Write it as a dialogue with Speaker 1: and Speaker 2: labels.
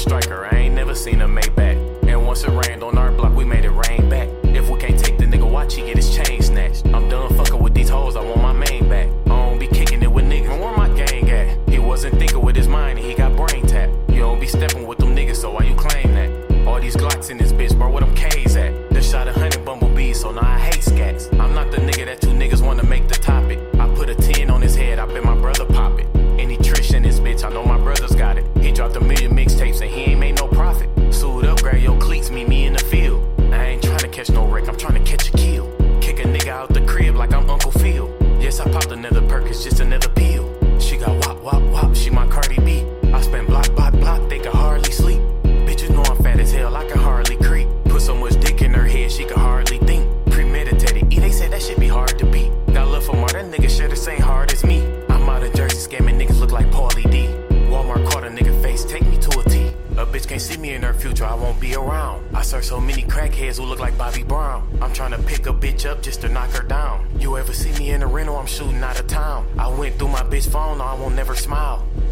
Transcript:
Speaker 1: striker, I ain't never seen a Maybach. And once it rained on our block, we made it rain back. If we can't take the nigga watch, he get his chain snatched. I'm done fucking with these hoes, I want my main back. I don't be kicking it with niggas, and where my gang at? He wasn't thinking with his mind and he got brain tap. You don't be stepping with them niggas, so why you claim that? All these Glocks in this bitch, bro, where them K's at? They shot 100 bumblebees, so now I hate scats. I'm not the nigga that two niggas wanna make the topic. I put a 10 on his head, I bet my brother pop it. Any trish in this bitch, I know my brother's got it. He dropped 1 million mixtapes and he ain't made no profit. Suit up, grab your cleats, meet me in the field. I ain't tryna catch no wreck, I'm tryna catch a kill. Kick a nigga out the crib like I'm Uncle Phil. Yes, I popped another perk, it's just another pill. She got wop, wop, wop, she my Cardi B. I spend block, block, block, they can hardly sleep. Bitch, you know I'm fat as hell, I can hardly creep. Put so much dick in her head, she can hardly think. Premeditated, they said that shit be hard to beat. Got love for more, that nigga shit the same hard as me. I'm out in Jersey scamming niggas look like Paulie D. Walmart caught a nigga face, take me to a T. A bitch can't see me in her future, I won't be around. I search so many crackheads who look like Bobby Brown. I'm tryna pick a bitch up just to knock her down. You ever see me in a rental, I'm shooting out of town. I went through my bitch phone, no, I won't never smile.